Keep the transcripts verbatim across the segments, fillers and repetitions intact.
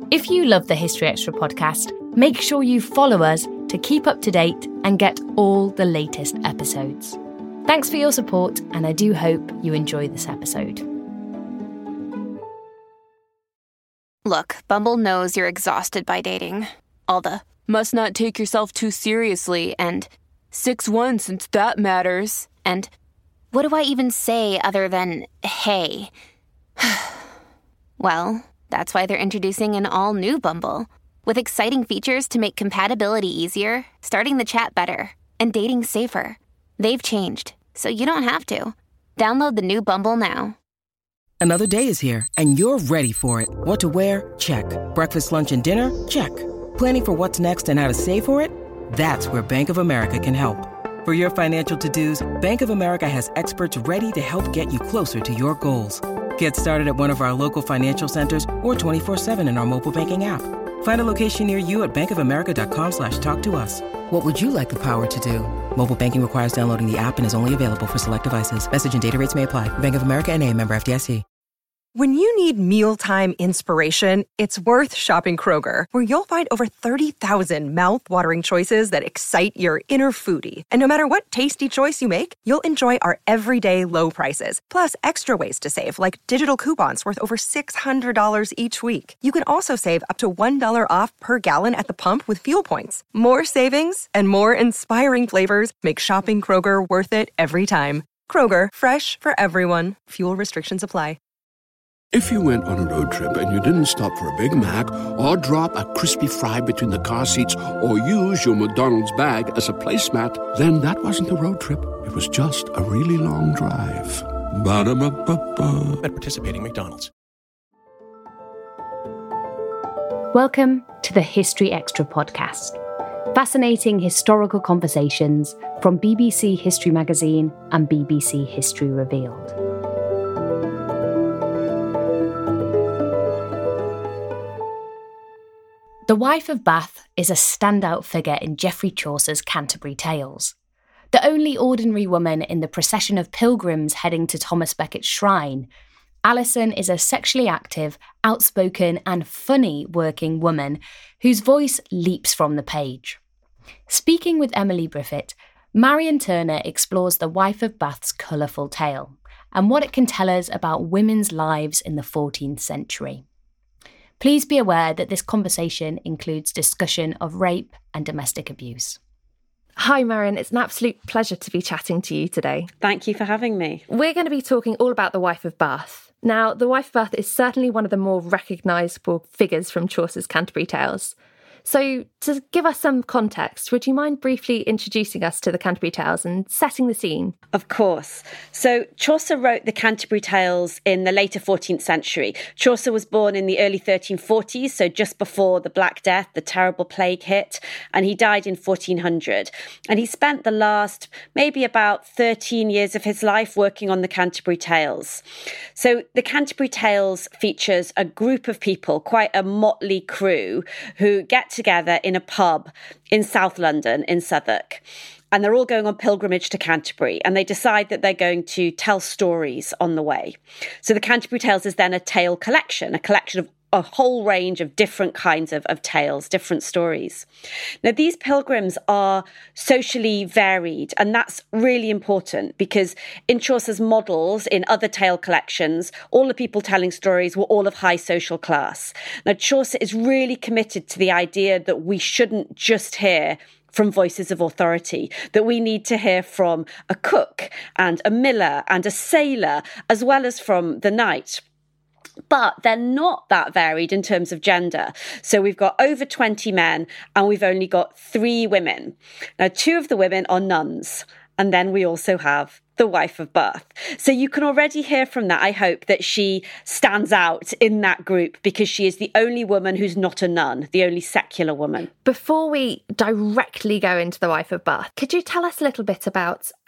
If you love the History Extra podcast, make sure you follow us to keep up to date and get all the latest episodes. Thanks for your support, and I do hope you enjoy this episode. Look, Bumble knows you're exhausted by dating. All the must not take yourself too seriously and six one since that matters. And what do I even say other than hey? Well, that's why they're introducing an all-new Bumble with exciting features to make compatibility easier, starting the chat better, and dating safer. They've changed, so you don't have to. Download the new Bumble now. Another day is here, and you're ready for it. What to wear? Check. Breakfast, lunch, and dinner? Check. Planning for what's next and how to save for it? That's where Bank of America can help. For your financial to-dos, Bank of America has experts ready to help get you closer to your goals. Get started at one of our local financial centers or twenty-four seven in our mobile banking app. Find a location near you at bankofamerica.com slash talk to us. What would you like the power to do? Mobile banking requires downloading the app and is only available for select devices. Message and data rates may apply. Bank of America N A, member F D I C. When you need mealtime inspiration, it's worth shopping Kroger, where you'll find over thirty thousand mouth-watering choices that excite your inner foodie. And no matter what tasty choice you make, you'll enjoy our everyday low prices, plus extra ways to save, like digital coupons worth over six hundred dollars each week. You can also save up to one dollar off per gallon at the pump with fuel points. More savings and more inspiring flavors make shopping Kroger worth it every time. Kroger, fresh for everyone. Fuel restrictions apply. If you went on a road trip and you didn't stop for a Big Mac or drop a crispy fry between the car seats or use your McDonald's bag as a placemat, then that wasn't a road trip. It was just a really long drive. Ba-da-ba-ba-ba. At participating McDonald's. Welcome to the History Extra podcast. Fascinating historical conversations from B B C History Magazine and B B C History Revealed. The Wife of Bath is a standout figure in Geoffrey Chaucer's Canterbury Tales. The only ordinary woman in the procession of pilgrims heading to Thomas Becket's shrine, Alison is a sexually active, outspoken and funny working woman whose voice leaps from the page. Speaking with Emily Briffett, Marion Turner explores the Wife of Bath's colourful tale and what it can tell us about women's lives in the fourteenth century. Please be aware that this conversation includes discussion of rape and domestic abuse. Hi, Marion. It's an absolute pleasure to be chatting to you today. Thank you for having me. We're going to be talking all about the Wife of Bath. Now, the Wife of Bath is certainly one of the more recognisable figures from Chaucer's Canterbury Tales. So, to give us some context, would you mind briefly introducing us to the Canterbury Tales and setting the scene? Of course. So, Chaucer wrote the Canterbury Tales in the later fourteenth century. Chaucer was born in the early thirteen forties, so just before the Black Death, the terrible plague hit, and he died in fourteen hundred. And he spent the last maybe about thirteen years of his life working on the Canterbury Tales. So, the Canterbury Tales features a group of people, quite a motley crew, who get together in a pub in South London, in Southwark. And they're all going on pilgrimage to Canterbury, and they decide that they're going to tell stories on the way. So the Canterbury Tales is then a tale collection, a collection of a whole range of different kinds of, of tales, different stories. Now, these pilgrims are socially varied, and that's really important because in Chaucer's models, in other tale collections, all the people telling stories were all of high social class. Now, Chaucer is really committed to the idea that we shouldn't just hear from voices of authority, that we need to hear from a cook and a miller and a sailor, as well as from the knight. But they're not that varied in terms of gender. So we've got over twenty men and we've only got three women. Now, two of the women are nuns. And then we also have the Wife of Bath. So you can already hear from that, I hope, that she stands out in that group because she is the only woman who's not a nun, the only secular woman. Before we directly go into the Wife of Bath, could you tell us a little bit about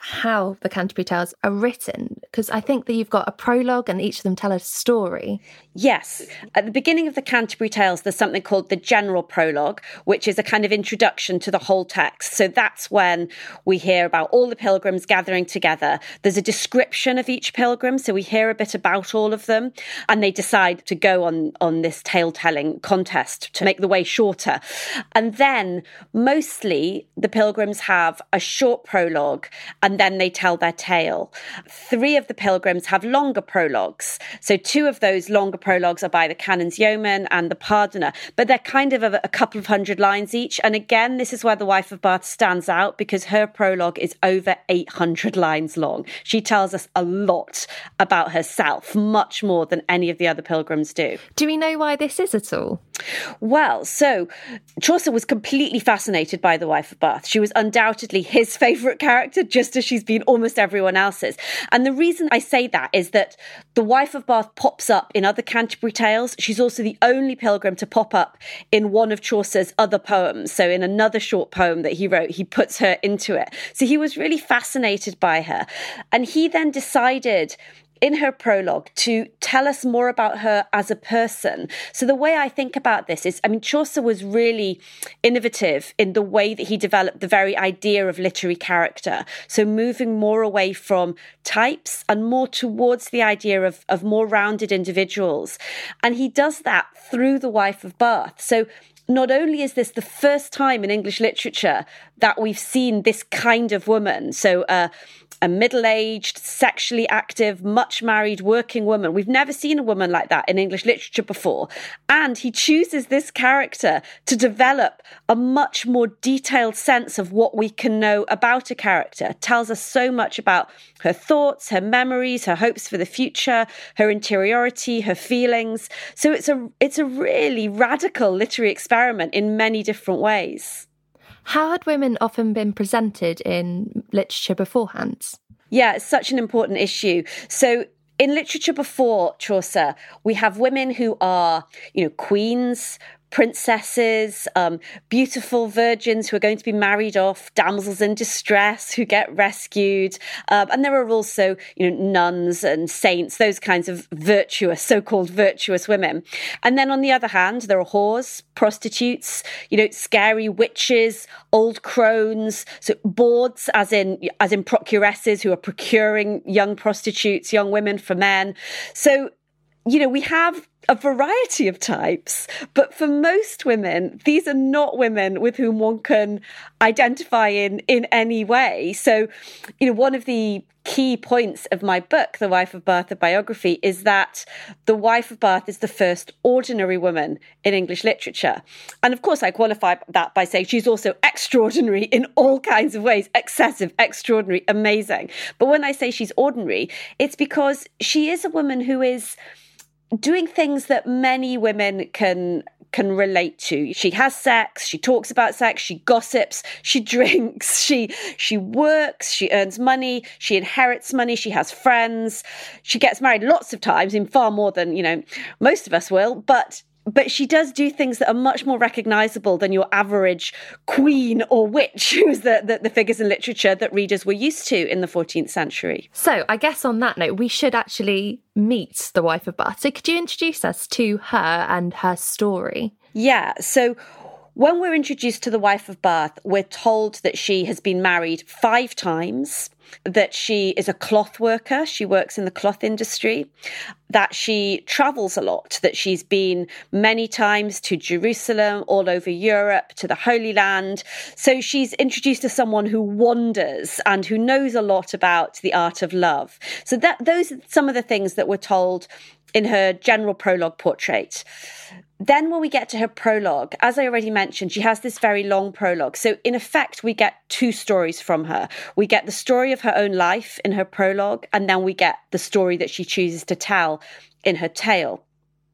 how the Canterbury Tales are written? Because I think that you've got a prologue and each of them tell a story. Yes. At the beginning of the Canterbury Tales, there's something called the general prologue, which is a kind of introduction to the whole text. So that's when we hear about all the pilgrims gathering together. There's a description of each pilgrim, so we hear a bit about all of them, and they decide to go on, on this tale-telling contest to make the way shorter. And then mostly the pilgrims have a short prologue, and then they tell their tale. Three of the pilgrims have longer prologues. So two of those longer prologues are by the Canon's Yeoman and the Pardoner, but they're kind of a, a couple of hundred lines each. And again, this is where the Wife of Bath stands out, because her prologue is over eight hundred lines long. She tells us a lot about herself, much more than any of the other pilgrims do. Do we know why this is at all? Well, so Chaucer was completely fascinated by the Wife of Bath. She was undoubtedly his favourite character, just as she's been almost everyone else's. And the reason I say that is that the Wife of Bath pops up in other Canterbury Tales. She's also the only pilgrim to pop up in one of Chaucer's other poems. So in another short poem that he wrote, he puts her into it. So he was really fascinated by her. And he then decided in her prologue to tell us more about her as a person. So the way I think about this is, I mean, Chaucer was really innovative in the way that he developed the very idea of literary character. So moving more away from types and more towards the idea of, of more rounded individuals. And he does that through the Wife of Bath. So not only is this the first time in English literature that we've seen this kind of woman, so uh, a middle-aged, sexually active, much-married working woman. We've never seen a woman like that in English literature before. And he chooses this character to develop a much more detailed sense of what we can know about a character. It tells us so much about her thoughts, her memories, her hopes for the future, her interiority, her feelings. So it's a it's a really radical literary experiment in many different ways. How had women often been presented in literature beforehand? Yeah, it's such an important issue. So in literature before Chaucer, we have women who are, you know, queens, princesses, um, beautiful virgins who are going to be married off, damsels in distress who get rescued. Um, and there are also, you know, nuns and saints, those kinds of virtuous, so-called virtuous women. And then on the other hand, there are whores, prostitutes, you know, scary witches, old crones, so bawds, as in, as in procuresses who are procuring young prostitutes, young women for men. So, you know, we have a variety of types, but for most women, these are not women with whom one can identify in, in any way. So, you know, one of the key points of my book, The Wife of Bath, a biography, is that the Wife of Bath is the first ordinary woman in English literature. And of course, I qualify that by saying she's also extraordinary in all kinds of ways, excessive, extraordinary, amazing. But when I say she's ordinary, it's because she is a woman who is doing things that many women can can relate to. She has sex, she talks about sex, she gossips, she drinks, she she works, she earns money, she inherits money, she has friends, she gets married lots of times, in far more than, you know, most of us will, but But she does do things that are much more recognisable than your average queen or witch, who's the, the, the figures in literature that readers were used to in the fourteenth century. So I guess on that note, we should actually meet the Wife of Bath. So could you introduce us to her and her story? Yeah, so when we're introduced to the Wife of Bath, we're told that she has been married five times, that she is a cloth worker, she works in the cloth industry, that she travels a lot, that she's been many times to Jerusalem, all over Europe, to the Holy Land. So she's introduced as someone who wanders and who knows a lot about the art of love. So that those are some of the things that we're told in her general prologue portrait. Then when we get to her prologue, as I already mentioned, she has this very long prologue. So in effect, we get two stories from her. We get the story of her own life in her prologue, and then we get the story that she chooses to tell in her tale.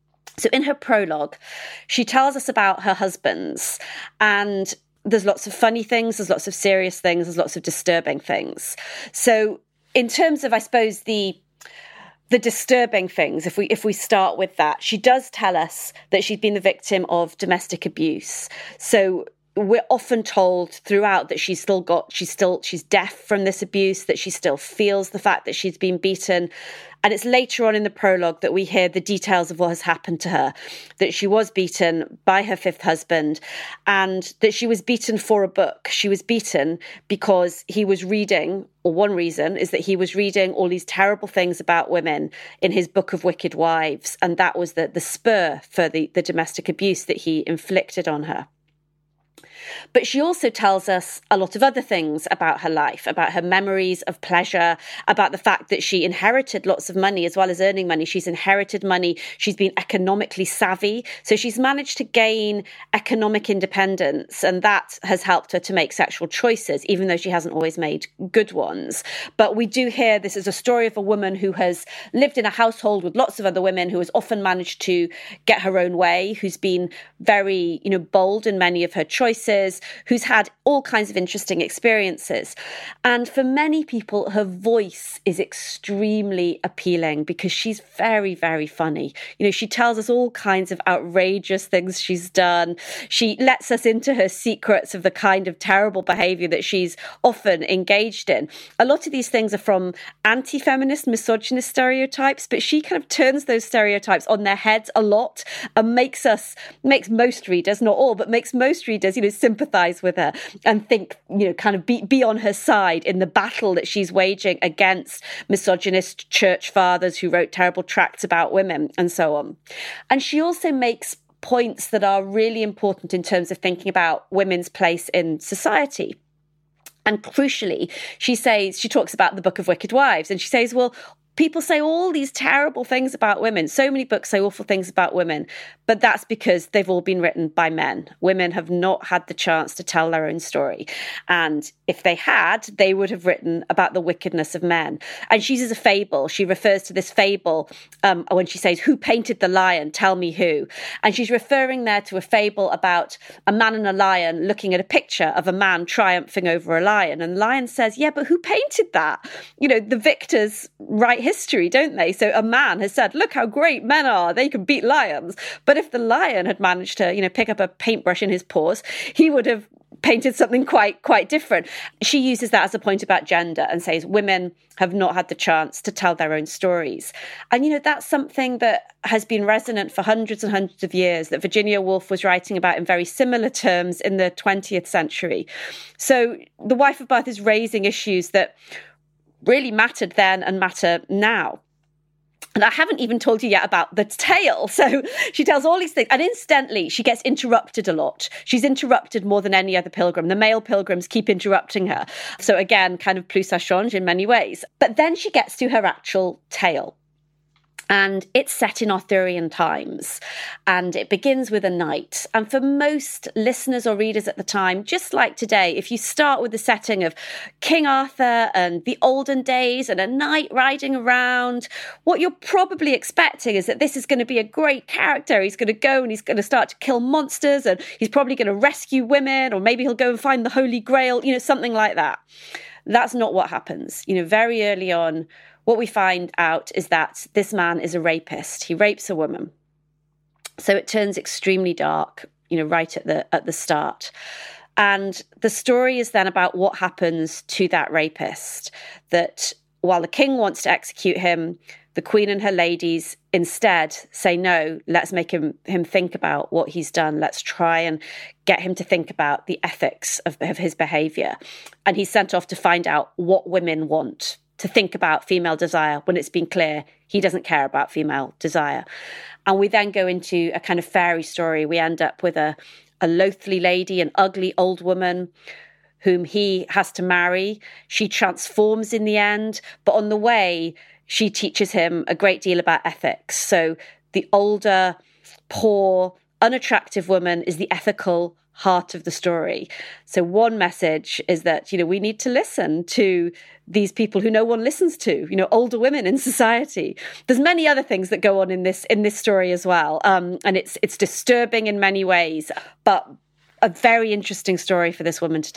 So in her prologue, she tells us about her husbands, and there's lots of funny things, there's lots of serious things, there's lots of disturbing things. So in terms of, I suppose, the The disturbing things, if we if we start with that, she does tell us that she's been the victim of domestic abuse. So we're often told throughout that she's still got, she's still, she's deaf from this abuse, that she still feels the fact that she's been beaten. And it's later on in the prologue that we hear the details of what has happened to her, that she was beaten by her fifth husband and that she was beaten for a book. She was beaten because he was reading, or one reason is that he was reading all these terrible things about women in his Book of Wicked Wives. And that was the, the spur for the, the domestic abuse that he inflicted on her. But she also tells us a lot of other things about her life, about her memories of pleasure, about the fact that she inherited lots of money as well as earning money. She's inherited money. She's been economically savvy. So she's managed to gain economic independence, and that has helped her to make sexual choices, even though she hasn't always made good ones. But we do hear this is a story of a woman who has lived in a household with lots of other women, who has often managed to get her own way, who's been very, you know, bold in many of her choices, who's had all kinds of interesting experiences. And for many people, her voice is extremely appealing because she's very, very funny. You know, she tells us all kinds of outrageous things she's done. She lets us into her secrets of the kind of terrible behavior that she's often engaged in. A lot of these things are from anti-feminist, misogynist stereotypes, but she kind of turns those stereotypes on their heads a lot and makes us, makes most readers, not all, but makes most readers, you know, sympathize with her and think, you know, kind of be, be on her side in the battle that she's waging against misogynist church fathers who wrote terrible tracts about women and so on. And she also makes points that are really important in terms of thinking about women's place in society. And crucially, she says, she talks about the Book of Wicked Wives, and she says, well, people say all these terrible things about women. So many books say awful things about women, but that's because they've all been written by men. Women have not had the chance to tell their own story. And if they had, they would have written about the wickedness of men. And she uses a fable. She refers to this fable um, when she says, who painted the lion? Tell me who. And she's referring there to a fable about a man and a lion looking at a picture of a man triumphing over a lion. And the lion says, yeah, but who painted that? You know, the victors write history, don't they? So a man has said, look how great men are. They can beat lions. But if the lion had managed to, you know, pick up a paintbrush in his paws, he would have painted something quite, quite different. She uses that as a point about gender and says women have not had the chance to tell their own stories. And, you know, that's something that has been resonant for hundreds and hundreds of years, that Virginia Woolf was writing about in very similar terms in the twentieth century. So The Wife of Bath is raising issues that really mattered then and matter now. And I haven't even told you yet about the tale. So she tells all these things. And incidentally, she gets interrupted a lot. She's interrupted more than any other pilgrim. The male pilgrims keep interrupting her. So again, kind of plus ça change in many ways. But then she gets to her actual tale. And it's set in Arthurian times, and it begins with a knight. And for most listeners or readers at the time, just like today, if you start with the setting of King Arthur and the olden days and a knight riding around, what you're probably expecting is that this is going to be a great character. He's going to go and he's going to start to kill monsters, and he's probably going to rescue women, or maybe he'll go and find the Holy Grail, you know, something like that. That's not what happens. You know, very early on, what we find out is that this man is a rapist. He rapes a woman. So it turns extremely dark, you know, right at the at the start. And the story is then about what happens to that rapist, that while the king wants to execute him, the queen and her ladies instead say, no, let's make him, him think about what he's done. Let's try and get him to think about the ethics of, of his behaviour. And he's sent off to find out what women want, to think about female desire, when it's been clear he doesn't care about female desire. And we then go into a kind of fairy story. We end up with a, a loathly lady, an ugly old woman whom he has to marry. She transforms in the end, but on the way, she teaches him a great deal about ethics. So the older, poor, unattractive woman is the ethical heart of the story. So one message is that, you know, we need to listen to these people who no one listens to, you know, older women in society. There's many other things that go on in this in this story as well. Um, and it's it's disturbing in many ways, but a very interesting story for this woman to tell.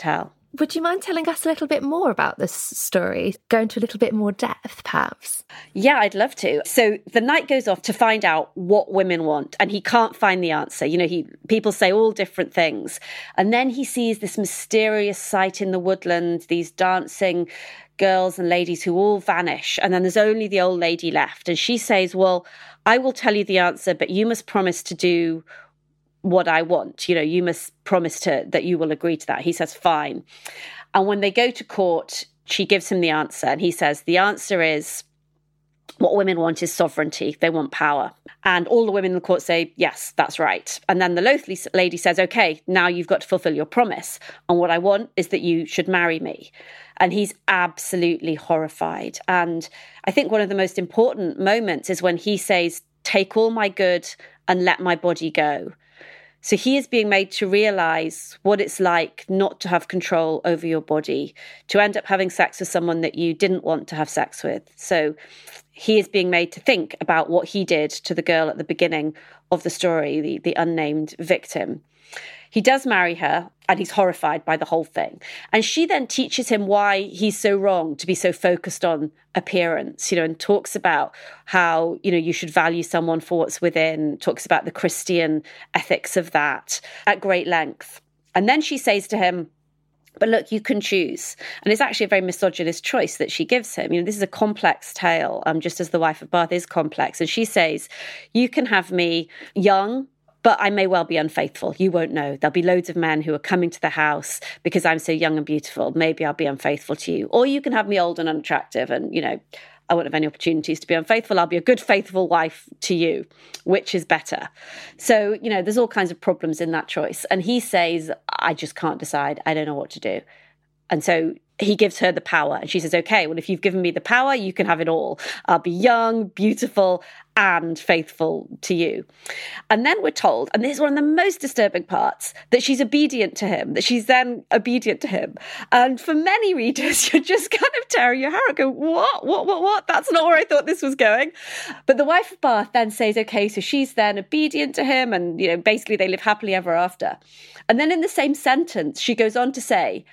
Would you mind telling us a little bit more about this story? Go into a little bit more depth, perhaps? Yeah, I'd love to. So the knight goes off to find out what women want, and he can't find the answer. You know, he people say all different things. And then he sees this mysterious sight in the woodland, these dancing girls and ladies who all vanish. And then there's only the old lady left. And she says, well, I will tell you the answer, but you must promise to do what I want. You know, you must promise to that you will agree to that. He says, fine. And when they go to court, she gives him the answer. And he says, the answer is, what women want is sovereignty. They want power. And all the women in the court say, yes, that's right. And then the loathly lady says, okay, now you've got to fulfill your promise. And what I want is that you should marry me. And he's absolutely horrified. And I think one of the most important moments is when he says, take all my good and let my body go. So he is being made to realize what it's like not to have control over your body, to end up having sex with someone that you didn't want to have sex with. So he is being made to think about what he did to the girl at the beginning of the story, the, the unnamed victim. He does marry her, and he's horrified by the whole thing. And she then teaches him why he's so wrong to be so focused on appearance, you know, and talks about how, you know, you should value someone for what's within, talks about the Christian ethics of that at great length. And then she says to him, but look, you can choose. And it's actually a very misogynist choice that she gives him. You know, this is a complex tale, um, just as The Wife of Bath is complex. And she says, you can have me young, but I may well be unfaithful. You won't know. There'll be loads of men who are coming to the house because I'm so young and beautiful. Maybe I'll be unfaithful to you. Or you can have me old and unattractive and, you know, I won't have any opportunities to be unfaithful. I'll be a good, faithful wife to you. Which is better? So, you know, there's all kinds of problems in that choice. And he says, I just can't decide. I don't know what to do. And so he gives her the power. And she says, okay, well, if you've given me the power, you can have it all. I'll be young, beautiful, and faithful to you. And then we're told, and this is one of the most disturbing parts, that she's obedient to him, that she's then obedient to him. And for many readers, you're just kind of tearing your hair out, go, what, what, what, what? That's not where I thought this was going. But the wife of Bath then says, okay, so she's then obedient to him, and, you know, basically they live happily ever after. And then in the same sentence, she goes on to say,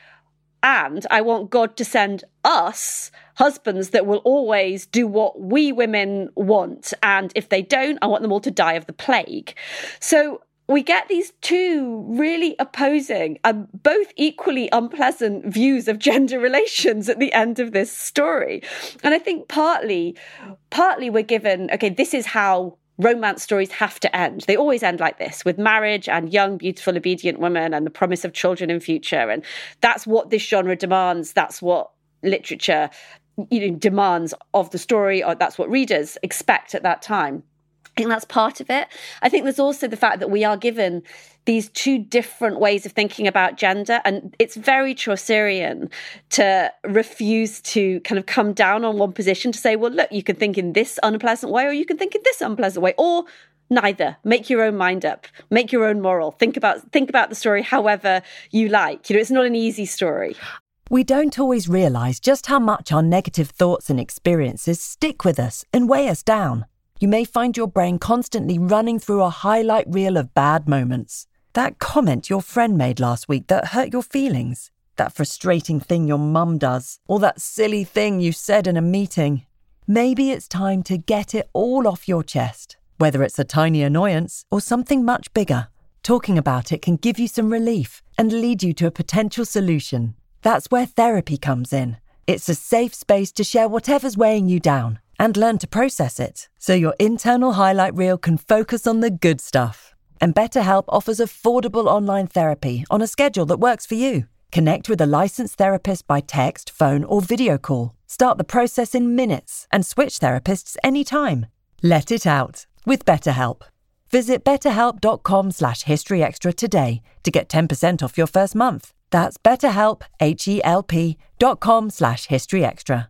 and I want God to send us husbands that will always do what we women want. And if they don't, I want them all to die of the plague. So we get these two really opposing and both equally unpleasant views of gender relations at the end of this story. And I think partly, partly we're given, okay, this is how romance stories have to end. They always end like this, with marriage and young, beautiful, obedient women and the promise of children in future. And that's what this genre demands. That's what literature, you know, demands of the story, or that's what readers expect at that time. I think that's part of it. I think there's also the fact that we are given these two different ways of thinking about gender. And it's very Chaucerian to refuse to kind of come down on one position, to say, well, look, you can think in this unpleasant way, or you can think in this unpleasant way, or neither. Make your own mind up. Make your own moral. Think about think about the story however you like. You know, it's not an easy story. We don't always realise just how much our negative thoughts and experiences stick with us and weigh us down. You may find your brain constantly running through a highlight reel of bad moments. That comment your friend made last week that hurt your feelings. That frustrating thing your mum does. Or that silly thing you said in a meeting. Maybe it's time to get it all off your chest. Whether it's a tiny annoyance or something much bigger. Talking about it can give you some relief and lead you to a potential solution. That's where therapy comes in. It's a safe space to share whatever's weighing you down and learn to process it, so your internal highlight reel can focus on the good stuff. And BetterHelp offers affordable online therapy on a schedule that works for you. Connect with a licensed therapist by text, phone, or video call. Start the process in minutes and switch therapists anytime. Let it out with BetterHelp. Visit betterhelp.com slash historyextra today to get ten percent off your first month. That's betterhelp, H-E-L-P dot com slash historyextra.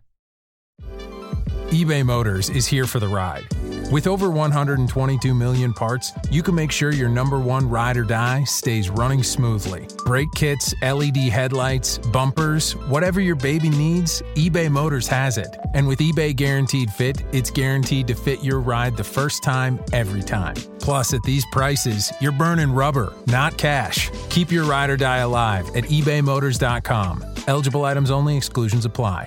eBay Motors is here for the ride. With over one hundred twenty-two million parts, you can make sure your number one ride or die stays running smoothly. Brake kits, L E D headlights, bumpers, whatever your baby needs, eBay Motors has it. And with eBay Guaranteed Fit, it's guaranteed to fit your ride the first time, every time. Plus, at these prices, you're burning rubber, not cash. Keep your ride or die alive at ebay motors dot com. Eligible items only. Exclusions apply.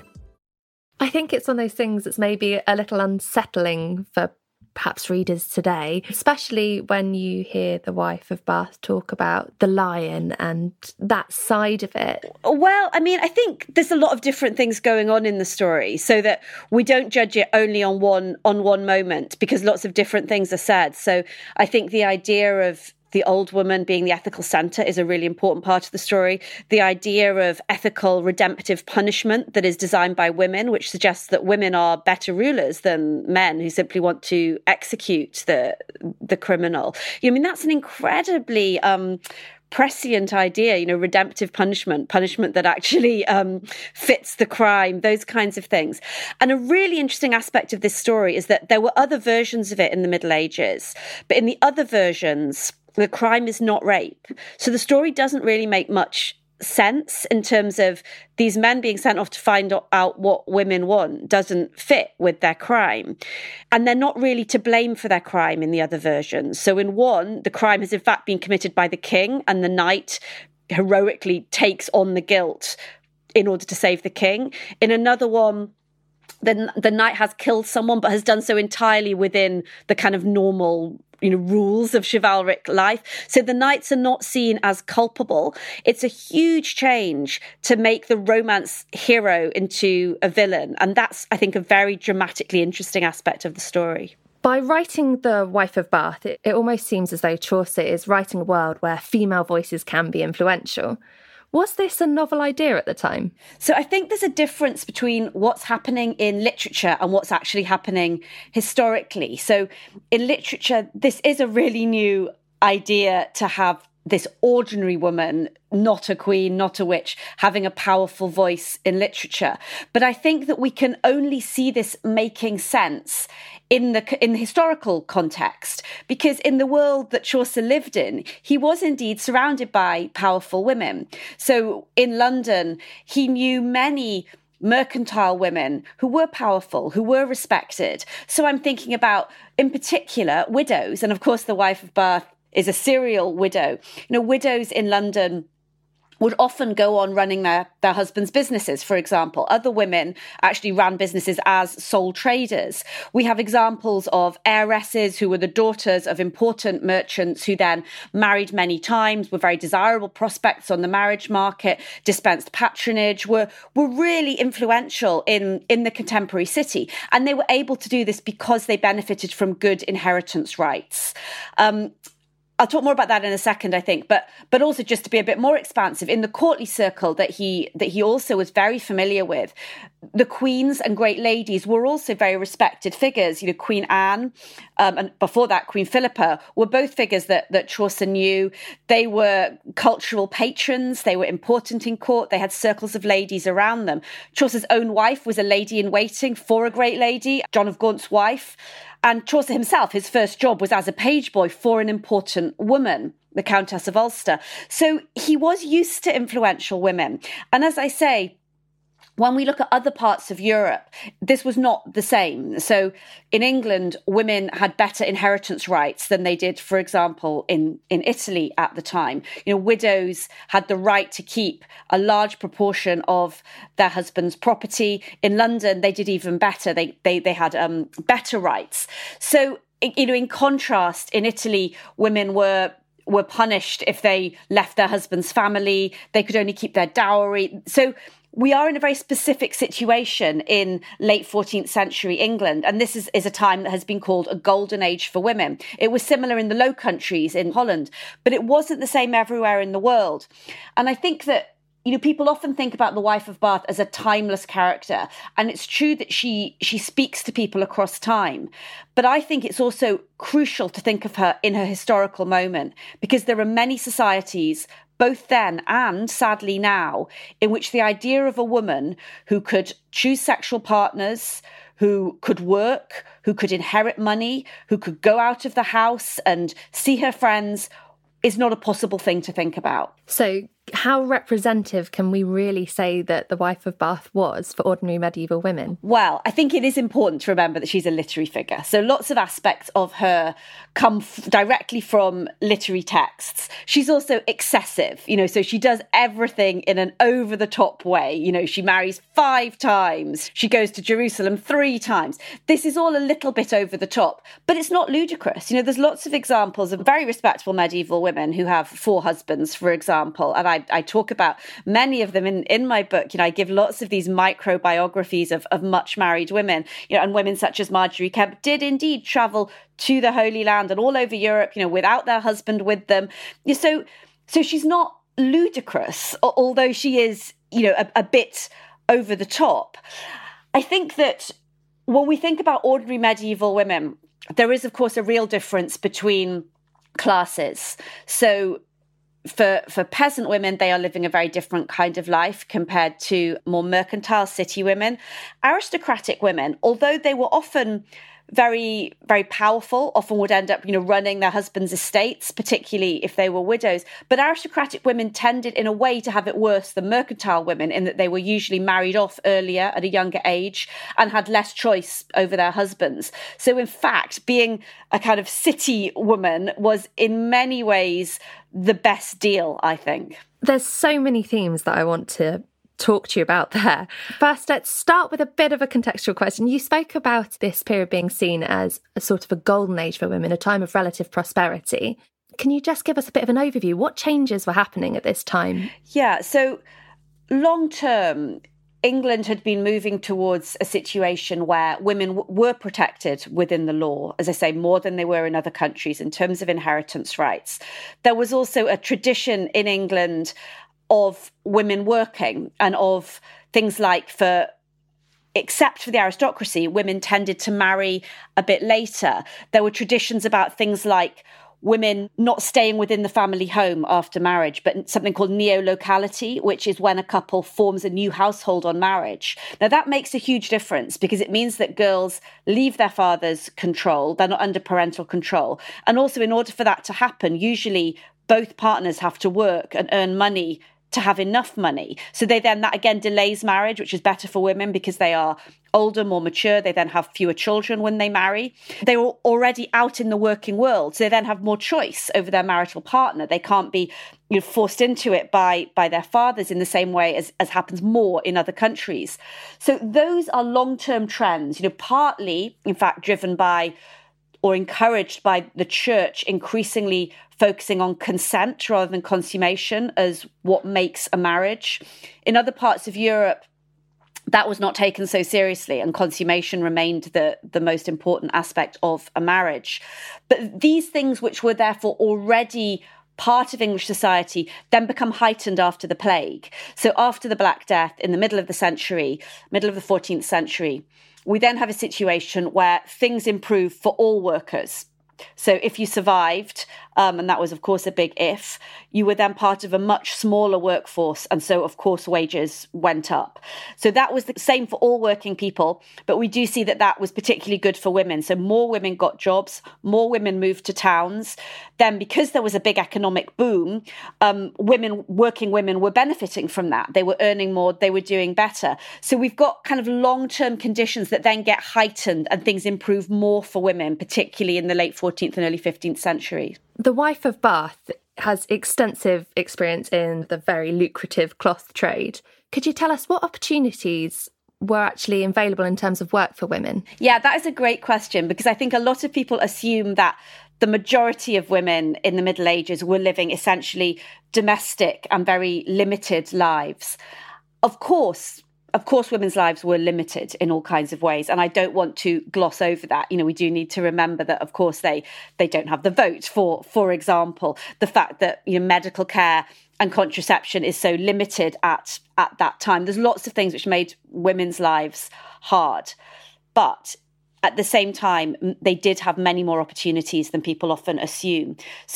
I think it's one of those things that's maybe a little unsettling for perhaps readers today, especially when you hear the wife of Bath talk about the lion and that side of it. Well, I mean, I think there's a lot of different things going on in the story, so that we don't judge it only on one on one moment, because lots of different things are said. So I think the idea of the old woman being the ethical centre is a really important part of the story. The idea of ethical redemptive punishment that is designed by women, which suggests that women are better rulers than men who simply want to execute the the criminal. I mean, that's an incredibly um, prescient idea, you know, redemptive punishment, punishment that actually um, fits the crime, those kinds of things. And a really interesting aspect of this story is that there were other versions of it in the Middle Ages, but in the other versions, the crime is not rape. So the story doesn't really make much sense in terms of these men being sent off to find out what women want doesn't fit with their crime. And they're not really to blame for their crime in the other versions. So in one, the crime has in fact been committed by the king, and the knight heroically takes on the guilt in order to save the king. In another one, the, the knight has killed someone, but has done so entirely within the kind of normal, you know, rules of chivalric life. So the knights are not seen as culpable. It's a huge change to make the romance hero into a villain. And that's, I think, a very dramatically interesting aspect of the story. By writing The Wife of Bath, it, it almost seems as though Chaucer is writing a world where female voices can be influential. Was this a novel idea at the time? So I think there's a difference between what's happening in literature and what's actually happening historically. So in literature, this is a really new idea to have this ordinary woman, not a queen, not a witch, having a powerful voice in literature. But I think that we can only see this making sense in the in the historical context, because in the world that Chaucer lived in, he was indeed surrounded by powerful women. So in London, he knew many mercantile women who were powerful, who were respected. So I'm thinking about, in particular, widows. And of course, the wife of Bath is a serial widow. You know, widows in London would often go on running their, their husbands' businesses, for example. Other women actually ran businesses as sole traders. We have examples of heiresses who were the daughters of important merchants who then married many times, were very desirable prospects on the marriage market, dispensed patronage, were, were really influential in, in the contemporary city. And they were able to do this because they benefited from good inheritance rights. Um, I'll talk more about that in a second, I think, but but also just to be a bit more expansive, in the courtly circle that he that he also was very familiar with, the queens and great ladies were also very respected figures. You know, Queen Anne, um, and before that, Queen Philippa, were both figures that, that Chaucer knew. They were cultural patrons. They were important in court. They had circles of ladies around them. Chaucer's own wife was a lady in waiting for a great lady, John of Gaunt's wife. And Chaucer himself, his first job was as a page boy for an important woman, the Countess of Ulster. So he was used to influential women. And as I say, when we look at other parts of Europe, this was not the same. So in England, women had better inheritance rights than they did, for example, in, in Italy at the time. You know, widows had the right to keep a large proportion of their husband's property. In London, they did even better. They they they had um, better rights. So, you know, in contrast, in Italy, women were were punished if they left their husband's family. They could only keep their dowry. So we are in a very specific situation in late fourteenth century England, and this is, is a time that has been called a golden age for women. It was similar in the Low Countries in Holland, but it wasn't the same everywhere in the world. And I think that, you know, people often think about the wife of Bath as a timeless character, and it's true that she she speaks to people across time. But I think it's also crucial to think of her in her historical moment, because there are many societies, both then and sadly now, in which the idea of a woman who could choose sexual partners, who could work, who could inherit money, who could go out of the house and see her friends, is not a possible thing to think about. So how representative can we really say that the wife of Bath was for ordinary medieval women? Well, I think it is important to remember that she's a literary figure. So lots of aspects of her come f- directly from literary texts. She's also excessive, you know, so she does everything in an over-the-top way. You know, she marries five times. She goes to Jerusalem three times. This is all a little bit over the top, but it's not ludicrous. You know, there's lots of examples of very respectable medieval women who have four husbands, for example, and I I, I talk about many of them in, in my book. You know, I give lots of these micro-biographies of, of much married women, you know, and women such as Margery Kempe did indeed travel to the Holy Land and all over Europe, you know, without their husband with them. So, so she's not ludicrous, although she is, you know, a, a bit over the top. I think that when we think about ordinary medieval women, there is, of course, a real difference between classes. So For for peasant women, they are living a very different kind of life compared to more mercantile city women. Aristocratic women, although they were often very, very powerful, often would end up, you know, running their husbands' estates, particularly if they were widows. But aristocratic women tended in a way to have it worse than mercantile women in that they were usually married off earlier at a younger age and had less choice over their husbands. So in fact, being a kind of city woman was in many ways the best deal, I think. There's so many themes that I want to talk to you about there. First, let's start with a bit of a contextual question. You spoke about this period being seen as a sort of a golden age for women, a time of relative prosperity. Can you just give us a bit of an overview? What changes were happening at this time? Yeah, so long term, England had been moving towards a situation where women w- were protected within the law, as I say, more than they were in other countries in terms of inheritance rights. There was also a tradition in England of women working and of things like, for except for the aristocracy, women tended to marry a bit later. There were traditions about things like women not staying within the family home after marriage, but something called neo-locality, which is when a couple forms a new household on marriage. Now, that makes a huge difference because it means that girls leave their father's control. They're not under parental control. And also, in order for that to happen, usually both partners have to work and earn money to have enough money. So they then, that again delays marriage, which is better for women because they are older, more mature. They then have fewer children when they marry. They were already out in the working world. So they then have more choice over their marital partner. They can't be, you know, forced into it by, by their fathers in the same way as, as happens more in other countries. So those are long-term trends, you know, partly, in fact, driven by or encouraged by the church increasingly focusing on consent rather than consummation as what makes a marriage. In other parts of Europe, that was not taken so seriously, and consummation remained the, the most important aspect of a marriage. But these things, which were therefore already part of English society, then become heightened after the plague. So after the Black Death, in the middle of the century, middle of the fourteenth century, we then have a situation where things improve for all workers. So if you survived, um, and that was, of course, a big if, you were then part of a much smaller workforce. And so, of course, wages went up. So that was the same for all working people. But we do see that that was particularly good for women. So more women got jobs, more women moved to towns. Then because there was a big economic boom, um, women, working women were benefiting from that. They were earning more, they were doing better. So we've got kind of long-term conditions that then get heightened and things improve more for women, particularly in the late fourteenth and early fifteenth century. The wife of Bath has extensive experience in the very lucrative cloth trade. Could you tell us what opportunities were actually available in terms of work for women? Yeah, that is a great question, because I think a lot of people assume that the majority of women in the Middle Ages were living essentially domestic and very limited lives. Of course, Of course, women's lives were limited in all kinds of ways. And I don't want to gloss over that. You know, we do need to remember that, of course, they they don't have the vote, for, for example. The fact that, you know, medical care and contraception is so limited at, at that time. There's lots of things which made women's lives hard. But at the same time, they did have many more opportunities than people often assume. So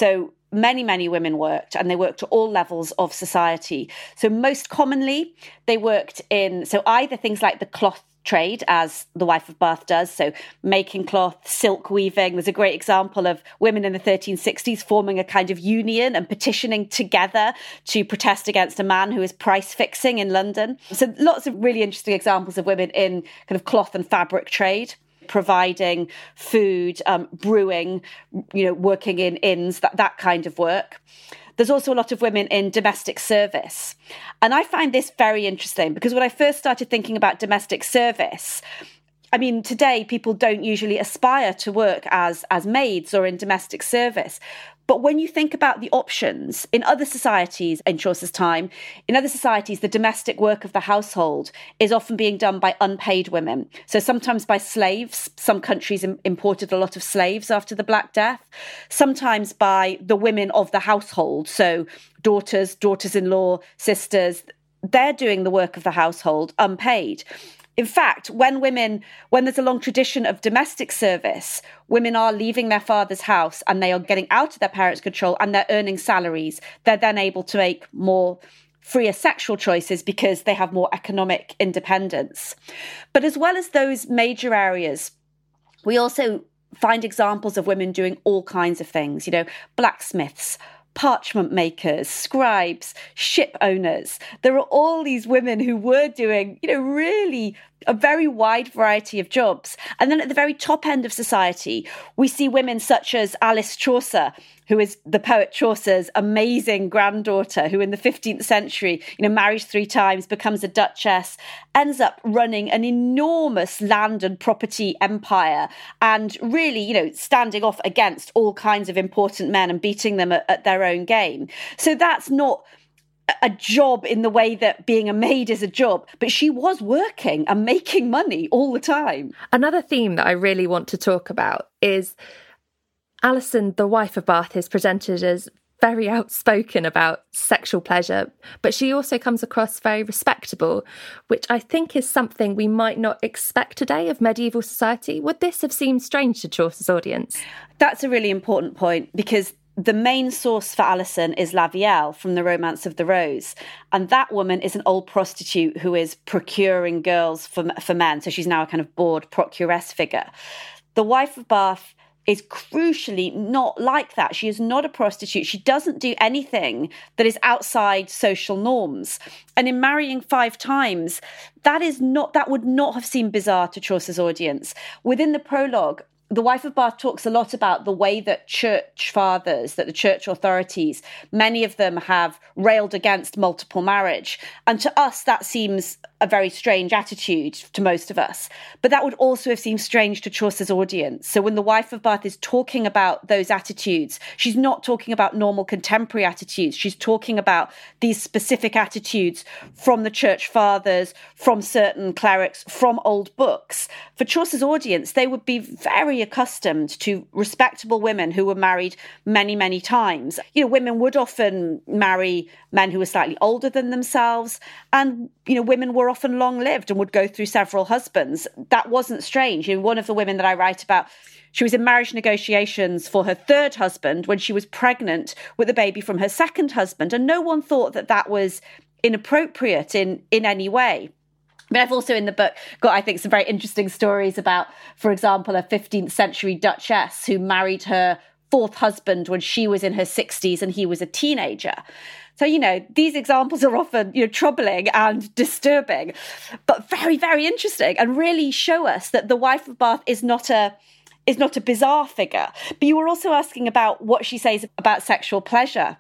many, many women worked, and they worked at all levels of society. So most commonly, they worked in, so either things like the cloth trade, as the wife of Bath does, so making cloth, silk weaving. There's a great example of women in the thirteen sixties forming a kind of union and petitioning together to protest against a man who is price fixing in London. So lots of really interesting examples of women in kind of cloth and fabric trade, providing food, um, brewing, you know, working in inns, that, that kind of work. There's also a lot of women in domestic service. And I find this very interesting because when I first started thinking about domestic service, I mean, today people don't usually aspire to work as, as maids or in domestic service. But when you think about the options in other societies in Chaucer's time, in other societies, the domestic work of the household is often being done by unpaid women. So sometimes by slaves. Some countries imported a lot of slaves after the Black Death. Sometimes by the women of the household. So daughters, daughters-in-law, sisters, they're doing the work of the household unpaid. In fact, when women, when there's a long tradition of domestic service, women are leaving their father's house and they are getting out of their parents' control and they're earning salaries. They're then able to make more freer sexual choices because they have more economic independence. But as well as those major areas, we also find examples of women doing all kinds of things, you know, blacksmiths, parchment makers, scribes, ship owners. There are all these women who were doing, you know, really a very wide variety of jobs. And then at the very top end of society, we see women such as Alice Chaucer, who is the poet Chaucer's amazing granddaughter, who in the fifteenth century, you know, marries three times, becomes a duchess, ends up running an enormous land and property empire and really, you know, standing off against all kinds of important men and beating them at, at their own game. So that's not a job in the way that being a maid is a job, but she was working and making money all the time. Another theme that I really want to talk about is Alison, the wife of Bath, is presented as very outspoken about sexual pleasure, but she also comes across very respectable, which I think is something we might not expect today of medieval society. Would this have seemed strange to Chaucer's audience? That's a really important point, because the main source for Alison is La Vielle from the Romance of the Rose. And that woman is an old prostitute who is procuring girls for, for men. So she's now a kind of bored procuress figure. The wife of Bath is crucially not like that. She is not a prostitute. She doesn't do anything that is outside social norms. And in marrying five times, that is not, that would not have seemed bizarre to Chaucer's audience. Within the prologue, the wife of Bath talks a lot about the way that church fathers, that the church authorities, many of them have railed against multiple marriage. And to us, that seems a very strange attitude to most of us. But that would also have seemed strange to Chaucer's audience. So when the wife of Bath is talking about those attitudes, she's not talking about normal contemporary attitudes. She's talking about these specific attitudes from the church fathers, from certain clerics, from old books. For Chaucer's audience, they would be very accustomed to respectable women who were married many, many times. You know, women would often marry men who were slightly older than themselves. And, you know, women were often long-lived and would go through several husbands. That wasn't strange. You know, one of the women that I write about, she was in marriage negotiations for her third husband when she was pregnant with a baby from her second husband. And no one thought that that was inappropriate in, in any way. But I've also in the book got, I think, some very interesting stories about, for example, a fifteenth century duchess who married her fourth husband when she was in her sixties and he was a teenager. So, you know, these examples are often, you know, troubling and disturbing, but very, very interesting and really show us that the wife of Bath is not a is not a bizarre figure. But you were also asking about what she says about sexual pleasure.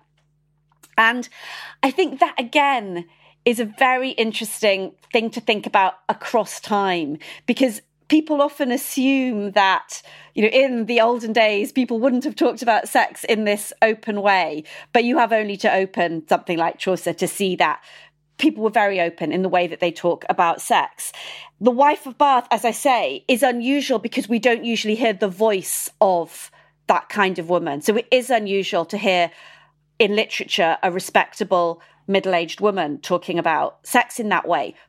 And I think that, again, is a very interesting thing to think about across time, because people often assume that, you know, in the olden days, people wouldn't have talked about sex in this open way. But you have only to open something like Chaucer to see that people were very open in the way that they talk about sex. The wife of Bath, as I say, is unusual because we don't usually hear the voice of that kind of woman. So it is unusual to hear in literature a respectable middle-aged woman talking about sex in that way.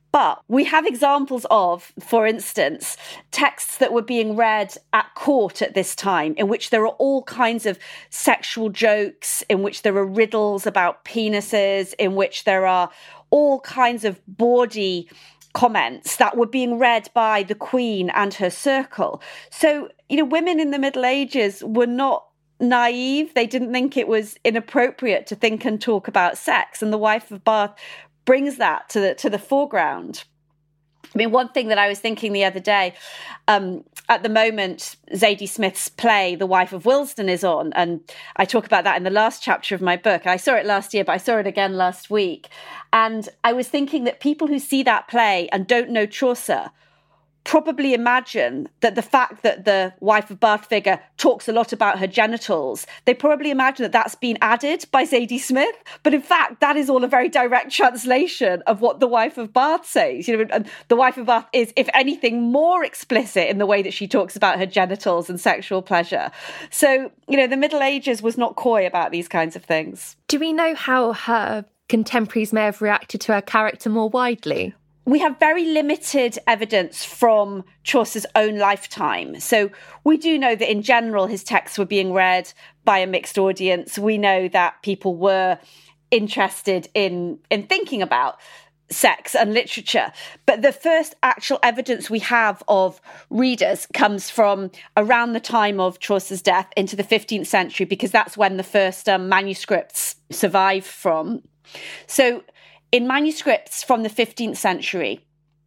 But we have examples of, for instance, texts that were being read at court at this time, in which there are all kinds of sexual jokes, in which there are riddles about penises, in which there are all kinds of bawdy comments that were being read by the Queen and her circle. So, you know, women in the Middle Ages were not naive. They didn't think it was inappropriate to think and talk about sex. And the Wife of Bath brings that to the to the foreground. I mean, one thing that I was thinking the other day, um, at the moment, Zadie Smith's play, The Wife of Willesden, is on. And I talk about that in the last chapter of my book. I saw it last year, but I saw it again last week. And I was thinking that people who see that play and don't know Chaucer probably imagine that the fact that the Wife of Bath figure talks a lot about her genitals, they probably imagine that that's been added by Zadie Smith. But in fact, that is all a very direct translation of what the Wife of Bath says. You know, and the Wife of Bath is, if anything, more explicit in the way that she talks about her genitals and sexual pleasure. So, you know, the Middle Ages was not coy about these kinds of things. Do we know how her contemporaries may have reacted to her character more widely? We have very limited evidence from Chaucer's own lifetime. So we do know that in general his texts were being read by a mixed audience. We know that people were interested in, in thinking about sex and literature. But the first actual evidence we have of readers comes from around the time of Chaucer's death into the fifteenth century, because that's when the first um, manuscripts survive from. So in manuscripts from the fifteenth century,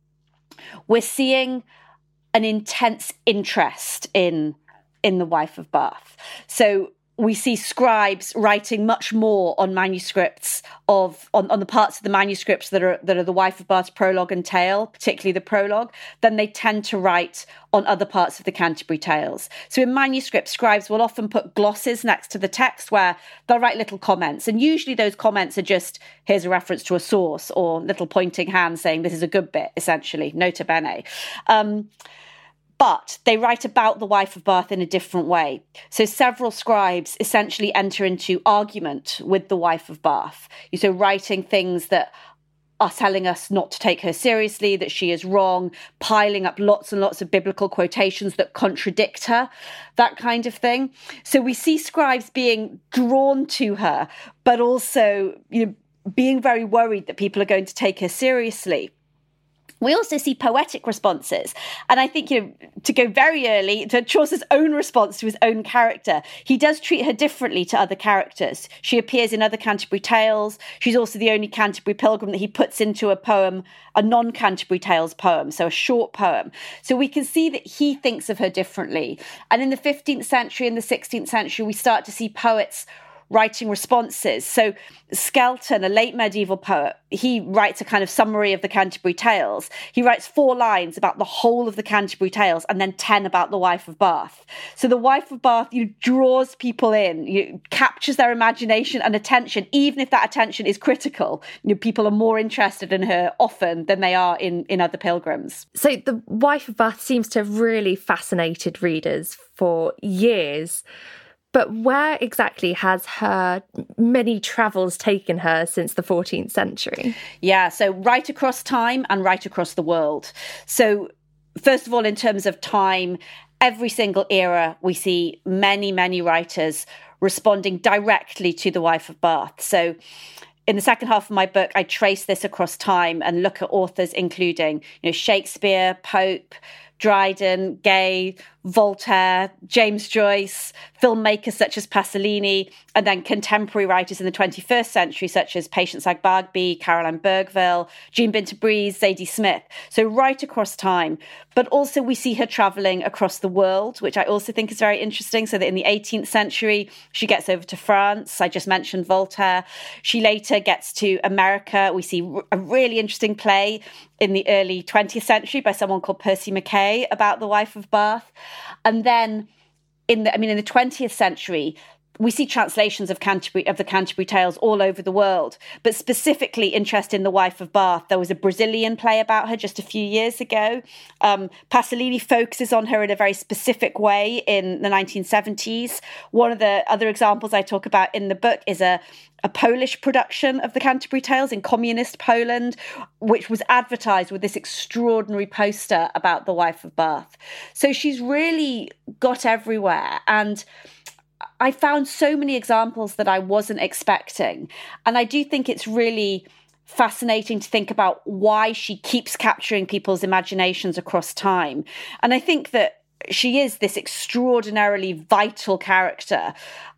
we're seeing an intense interest in, in the Wife of Bath. So we see scribes writing much more on manuscripts of on, on the parts of the manuscripts that are that are the Wife of Bath's prologue and tale, particularly the prologue, than they tend to write on other parts of the Canterbury Tales. So in manuscripts, scribes will often put glosses next to the text where they'll write little comments. And usually those comments are just, here's a reference to a source, or little pointing hands saying this is a good bit, essentially, nota bene. Um, But they write about the Wife of Bath in a different way. So several scribes essentially enter into argument with the Wife of Bath. So writing things that are telling us not to take her seriously, that she is wrong, piling up lots and lots of biblical quotations that contradict her, that kind of thing. So we see scribes being drawn to her, but also, you know, being very worried that people are going to take her seriously. We also see poetic responses. And I think, you know, to go very early to Chaucer's own response to his own character, he does treat her differently to other characters. She appears in other Canterbury Tales. She's also the only Canterbury Pilgrim that he puts into a poem, a non-Canterbury Tales poem, so a short poem. So we can see that he thinks of her differently. And in the fifteenth century and the sixteenth century, we start to see poets writing responses. So Skelton, a late medieval poet, he writes a kind of summary of the Canterbury Tales. He writes four lines about the whole of the Canterbury Tales and then ten about the Wife of Bath. So the Wife of Bath, you know, draws people in, you know, captures their imagination and attention, even if that attention is critical. You know, people are more interested in her often than they are in, in other pilgrims. So the Wife of Bath seems to have really fascinated readers for years. But where exactly has her many travels taken her since the fourteenth century? Yeah, so right across time and right across the world. So first of all, in terms of time, every single era, we see many, many writers responding directly to the Wife of Bath. So in the second half of my book, I trace this across time and look at authors including, you know, Shakespeare, Pope, Dryden, Gay, Voltaire, James Joyce, filmmakers such as Pasolini, and then contemporary writers in the twenty-first century such as Patience Agbargby, Caroline Bergville, Jean Binter-Breeze, Zadie Smith. So right across time. But also we see her travelling across the world, which I also think is very interesting. So that in the eighteenth century, she gets over to France. I just mentioned Voltaire. She later gets to America. We see a really interesting play in the early twentieth century by someone called Percy Mackay about the Wife of Bath. And then in the, I mean, in the twentieth century, we see translations of Canterbury of the Canterbury Tales all over the world, but specifically interest in the wife of Bath. There was a Brazilian play about her just a few years ago. Um, Pasolini focuses on her in a very specific way in the nineteen seventies. One of the other examples I talk about in the book is a a Polish production of the Canterbury Tales in communist Poland, which was advertised with this extraordinary poster about the wife of Bath. So she's really got everywhere. And I found so many examples that I wasn't expecting. And I do think it's really fascinating to think about why she keeps capturing people's imaginations across time. And I think that she is this extraordinarily vital character.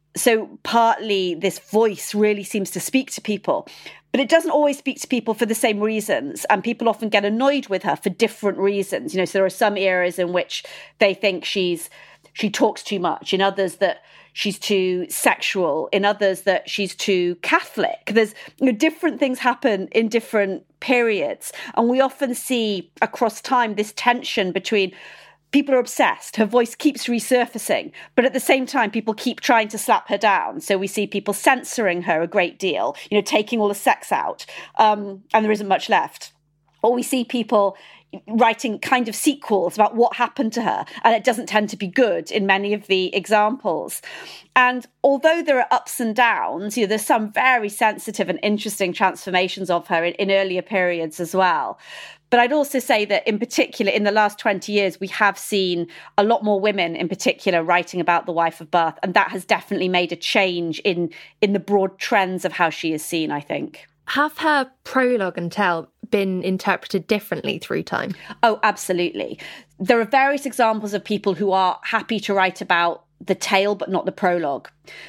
So partly this voice really seems to speak to people, but it doesn't always speak to people for the same reasons. And people often get annoyed with her for different reasons. You know, so there are some eras in which they think she's she talks too much, in others that she's too sexual, in others that she's too Catholic. There's, you know, different things happen in different periods. And we often see across time this tension between people are obsessed. Her voice keeps resurfacing, but at the same time, people keep trying to slap her down. So we see people censoring her a great deal, you know, taking all the sex out, um, and there isn't much left. Or we see people writing kind of sequels about what happened to her, and it doesn't tend to be good in many of the examples. And although there are ups and downs, you know, there's some very sensitive and interesting transformations of her in, in earlier periods as well. But I'd also say that in particular, in the last twenty years, we have seen a lot more women in particular writing about the wife of Bath. And that has definitely made a change in, in the broad trends of how she is seen, I think. Have her prologue and tale been interpreted differently through time? Oh, absolutely. There are various examples of people who are happy to write about the tale, but not the prologue.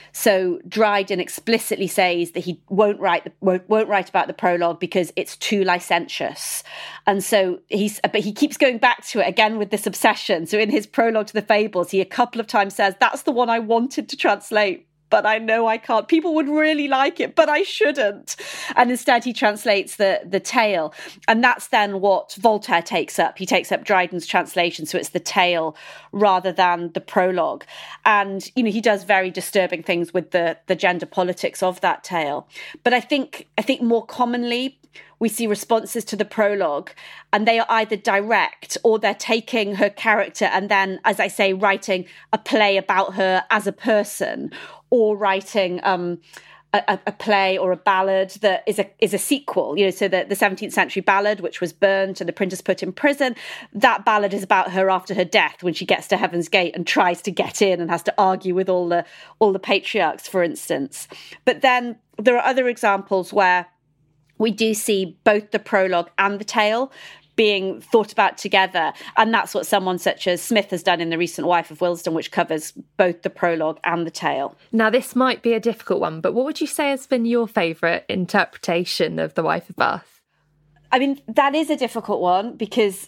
So Dryden explicitly says that he won't write the, won't, won't write about the prologue because it's too licentious. And so he's, but he keeps going back to it again with this obsession. So in his prologue to the Fables, he a couple of times says, that's the one I wanted to translate, but I know I can't. People would really like it, but I shouldn't. And instead he translates the, the tale. And that's then what Voltaire takes up. He takes up Dryden's translation. So it's the tale rather than the prologue. And, you know, he does very disturbing things with the, the gender politics of that tale. But I think, I think more commonly, we see responses to the prologue, and they are either direct or they're taking her character and then, as I say, writing a play about her as a person, or writing um, a, a play or a ballad that is a is a sequel. You know, so the, the seventeenth century ballad, which was burned and the printers put in prison, that ballad is about her after her death, when she gets to Heaven's Gate and tries to get in and has to argue with all the all the patriarchs, for instance. But then there are other examples where we do see both the prologue and the tale being thought about together. And that's what someone such as Smith has done in The Recent Wife of Willesden, which covers both the prologue and the tale. Now, this might be a difficult one, but what would you say has been your favourite interpretation of The Wife of Bath? I mean, that is a difficult one because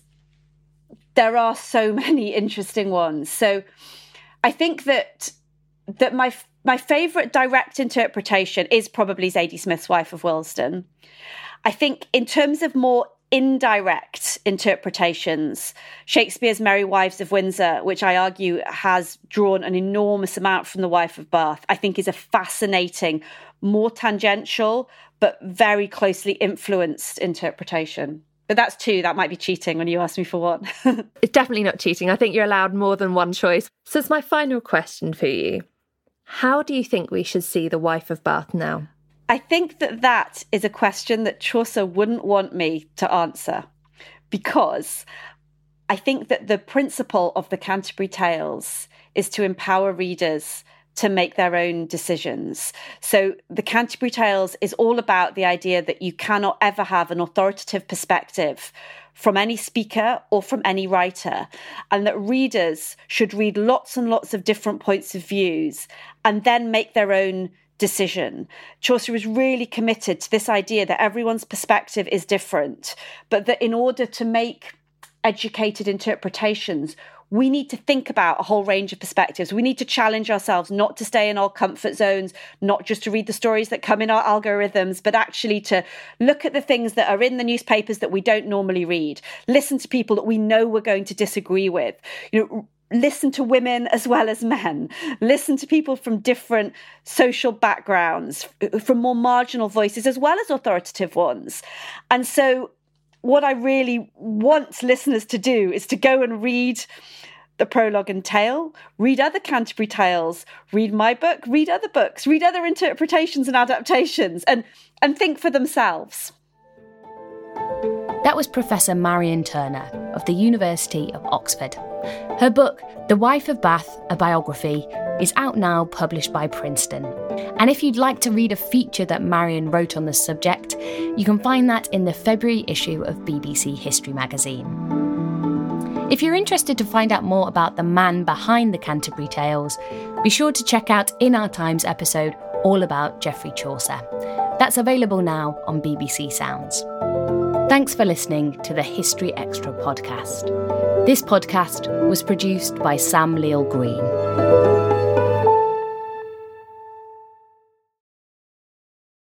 there are so many interesting ones. So I think that that my my favourite direct interpretation is probably Zadie Smith's Wife of Willesden. I think in terms of more indirect interpretations, Shakespeare's Merry Wives of Windsor, which I argue has drawn an enormous amount from The Wife of Bath, I think is a fascinating, more tangential, but very closely influenced interpretation. But that's two. That might be cheating when you ask me for one. It's definitely not cheating. I think you're allowed more than one choice. So it's my final question for you. How do you think we should see The Wife of Bath now? I think that that is a question that Chaucer wouldn't want me to answer, because I think that the principle of the Canterbury Tales is to empower readers to make their own decisions. So the Canterbury Tales is all about the idea that you cannot ever have an authoritative perspective from any speaker or from any writer, and that readers should read lots and lots of different points of views and then make their own decision. Chaucer was really committed to this idea that everyone's perspective is different, but that in order to make educated interpretations, we need to think about a whole range of perspectives. We need to challenge ourselves not to stay in our comfort zones, not just to read the stories that come in our algorithms, but actually to look at the things that are in the newspapers that we don't normally read, listen to people that we know we're going to disagree with, you know, listen to women as well as men, listen to people from different social backgrounds, from more marginal voices as well as authoritative ones. And so what I really want listeners to do is to go and read the prologue and tale, read other Canterbury Tales, read my book, read other books, read other interpretations and adaptations, and, and think for themselves. That was Professor Marion Turner of the University of Oxford. Her book, The Wife of Bath, A Biography, is out now, published by Princeton. And if you'd like to read a feature that Marion wrote on the subject, you can find that in the February issue of B B C History magazine. If you're interested to find out more about the man behind the Canterbury Tales, be sure to check out In Our Times episode all about Geoffrey Chaucer. That's available now on B B C Sounds. Thanks for listening to the History Extra podcast. This podcast was produced by Sam Leal Green.